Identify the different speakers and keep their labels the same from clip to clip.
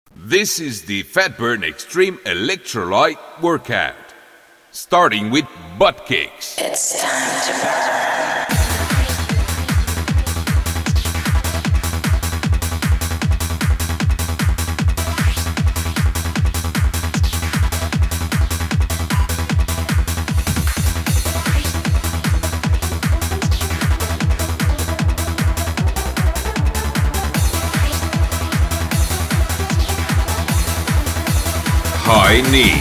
Speaker 1: This is the Fatburn Extreme Electrolyte Workout, starting with butt kicks.
Speaker 2: It's time to burn.
Speaker 1: High knees.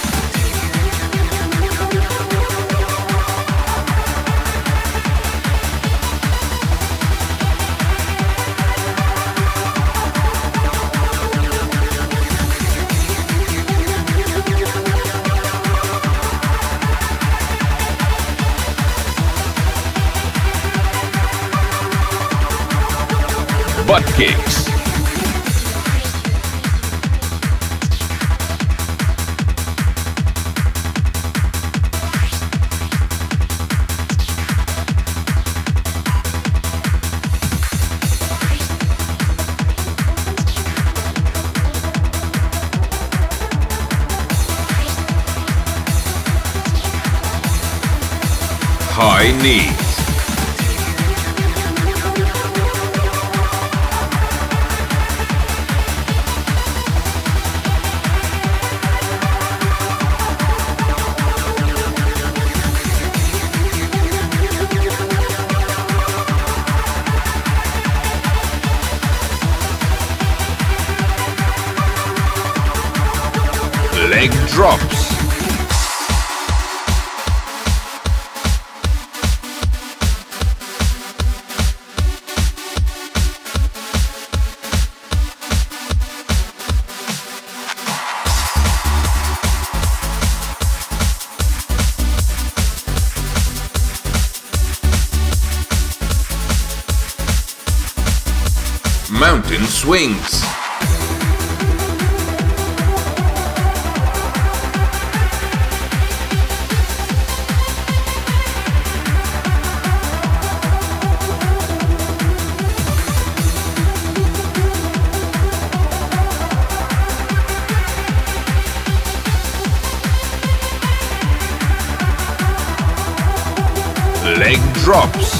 Speaker 1: Butt kicks. High knees. Leg drops. Mountain swings. Leg drops.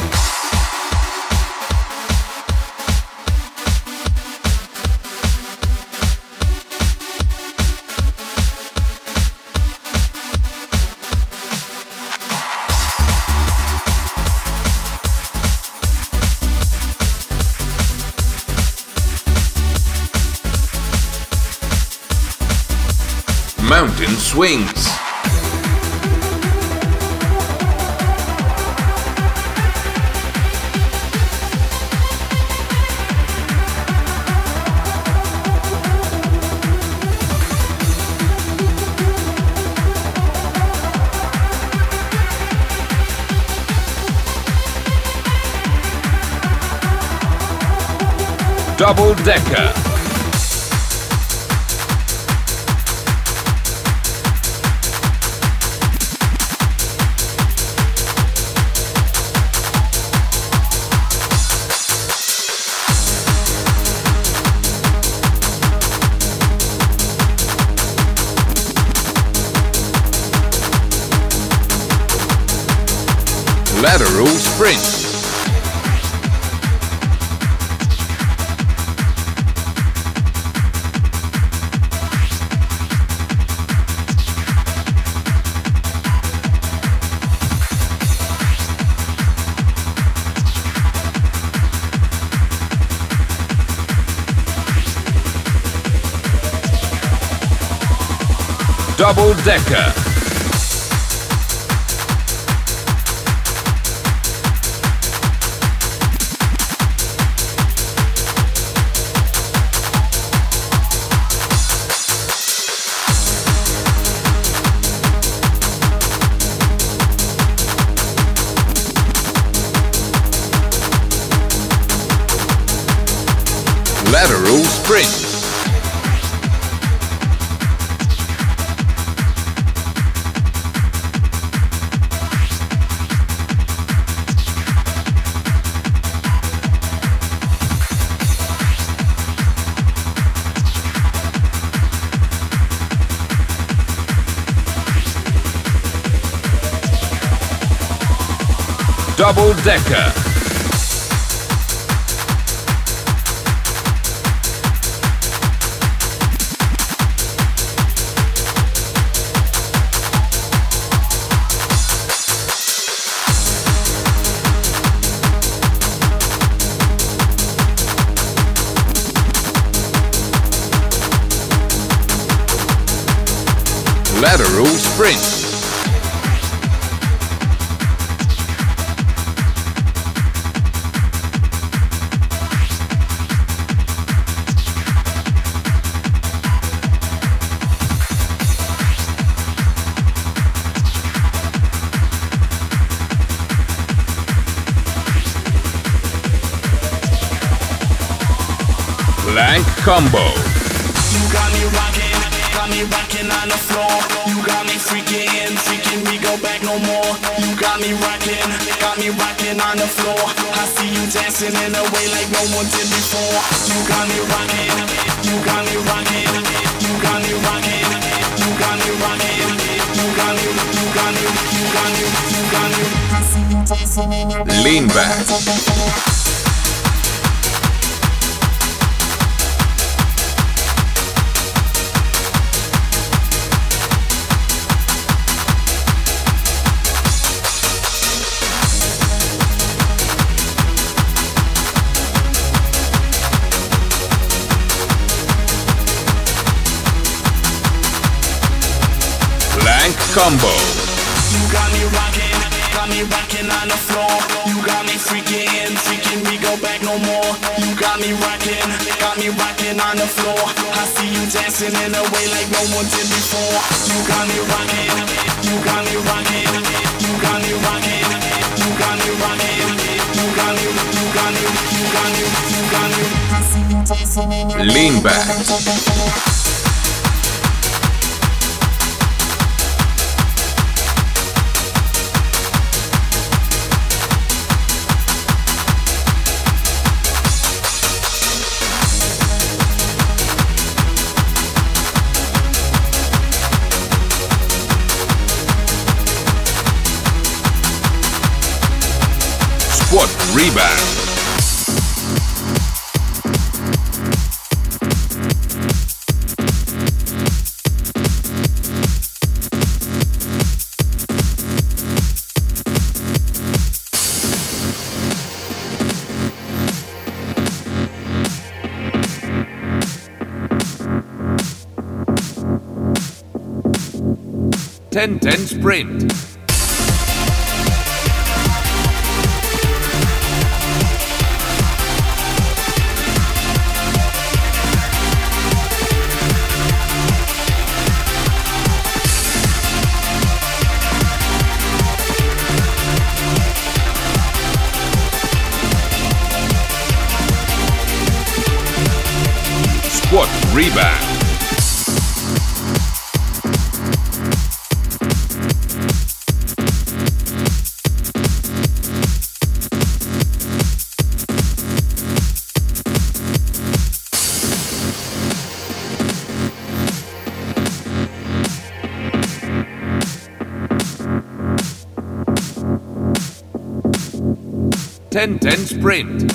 Speaker 1: Mountain swings. Double decker. Lateral sprint. Double decker. Lateral sprint. double decker. Lateral sprint. Plank combo.
Speaker 3: You got me rocking on the floor. You got me freaking, we go back no more. You got me rocking on the floor. I see you dancing in a way like no one did before. You got me rocking, you got me rocking, you got me rocking, you got me rocking, you got me, you got me, you got me, you got me. I see you dancing in a way.
Speaker 1: Lean back. Combo.
Speaker 3: You got me rocking on the floor. You got me freaking, we go back no more. You got me rocking on the floor. I see you dancing in a way like no one did before. You got me rocking, you got me rocking, you got me rocking, you got me rocking, you got me, you got me, you got me, you got me. I see you dancing in a way.
Speaker 1: Lean back. Squat rebound. Ten sprint. Squat rebound. Ten sprint.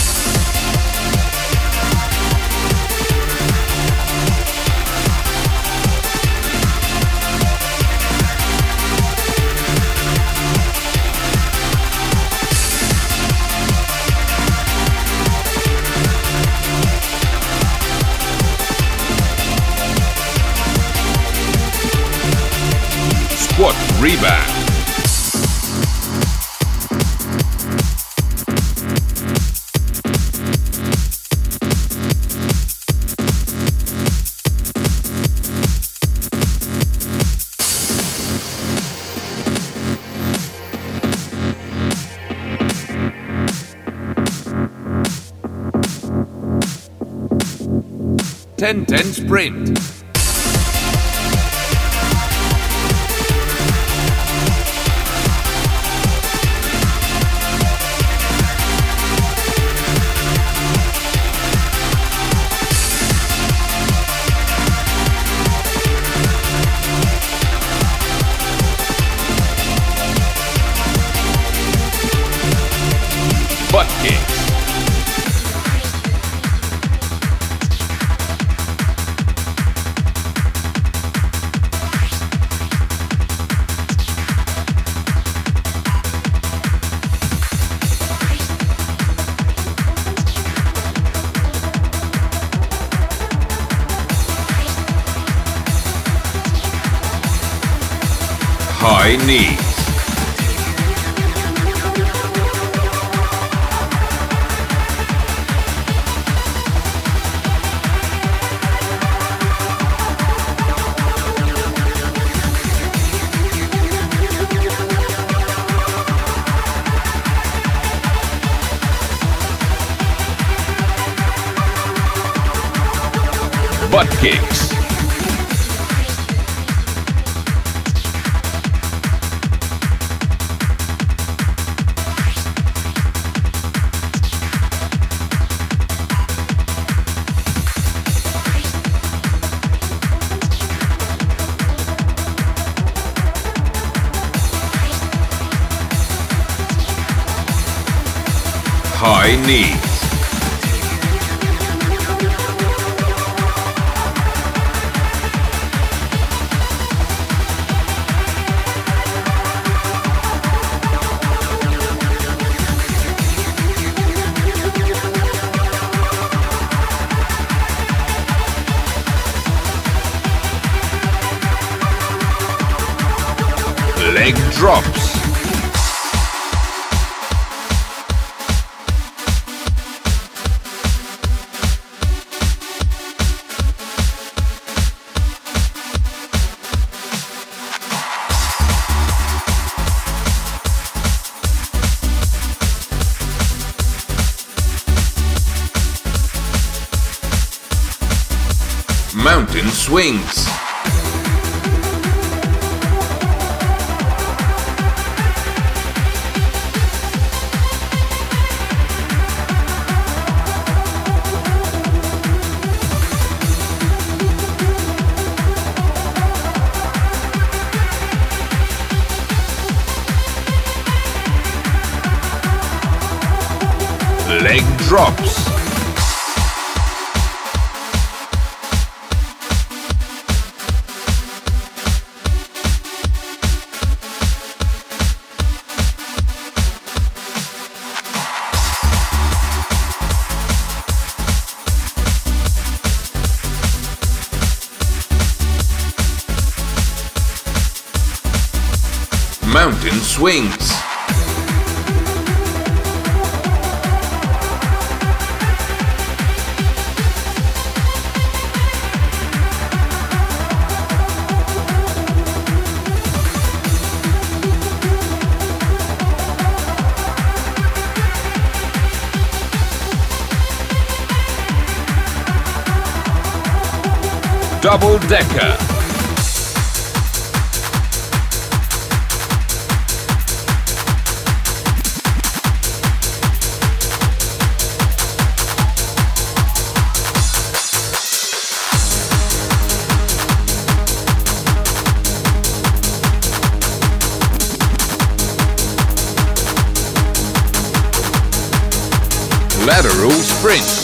Speaker 1: Squat rebound. Ten sprint. High knees. Butt kicks. High knees. Leg drops. Mountain swings. Leg drops. Mountain swings. Double decker. Lateral sprint.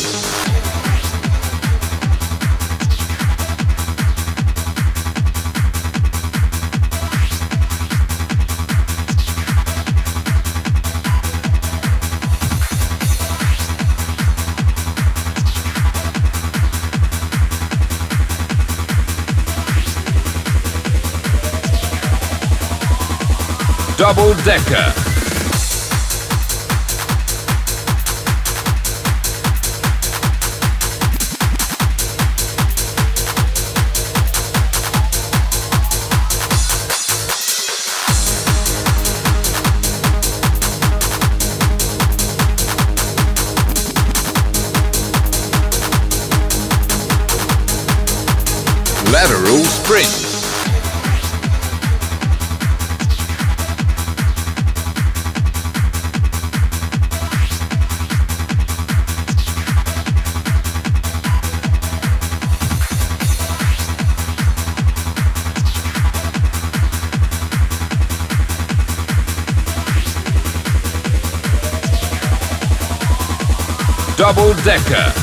Speaker 1: Double decker. Lateral sprint. Double decker.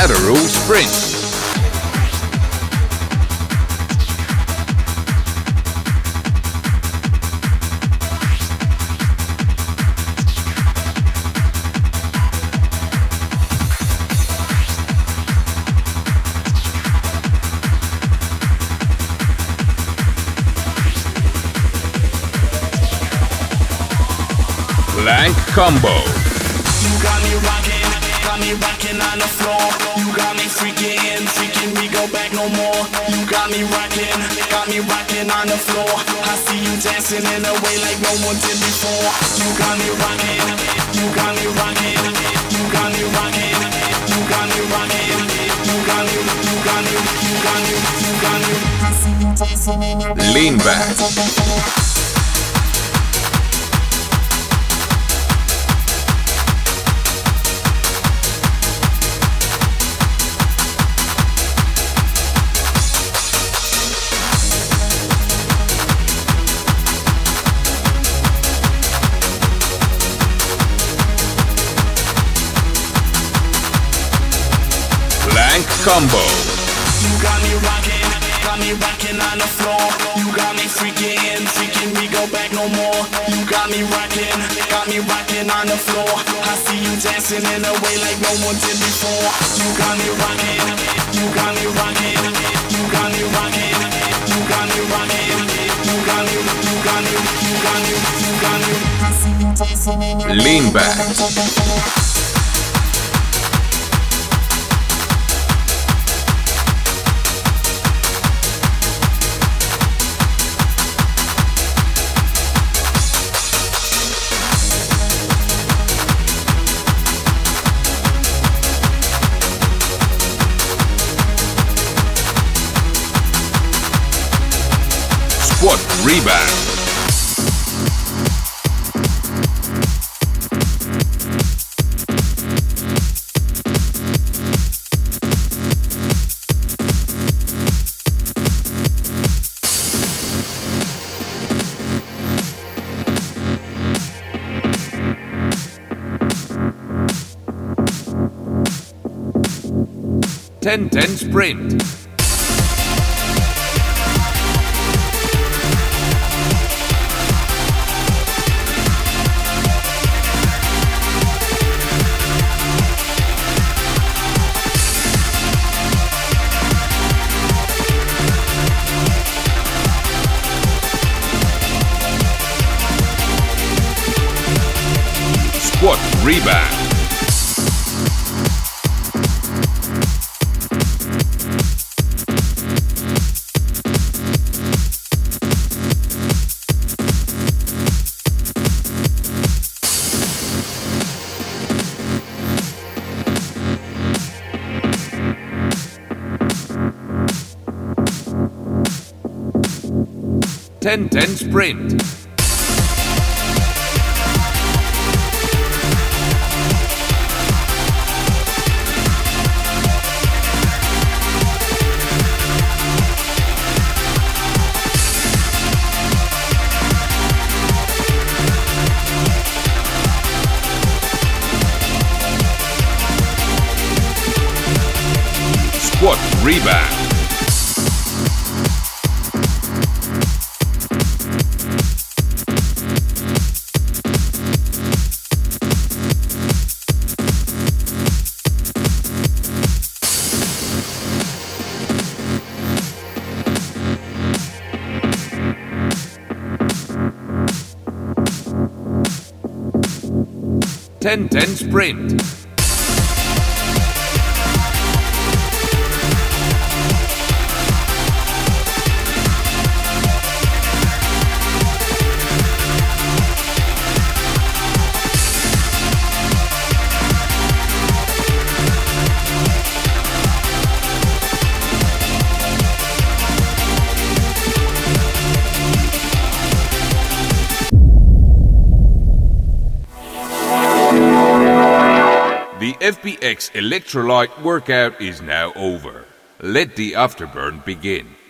Speaker 1: lateral sprint. Plank combo.
Speaker 3: You got me rocking on the floor. You got me freaking, we go back no more. You got me rocking on the floor. I see you dancing in a way like no one did before. You got me rocking, you got me rocking, you got me rocking, you got me rocking, you got me, you got me, you got me, you got me. I see you dancing in a way.
Speaker 1: Lean back. Plank combo.
Speaker 3: You got me rocking on the floor. You got me freaking, we go back no more. You got me rocking on the floor. I see you dancing in a way like no one did before. You got me rocking, you got me rocking, you got me rocking, you got me rocking, you got me, you got me, you got me, you got me. I see you dancing in a way.
Speaker 1: Lean back. Squat rebound. Ten sprint. Squat rebound. Ten sprint. Squat rebound. Ten sprint. The FBX Electrolyte workout is now over. Let the afterburn begin.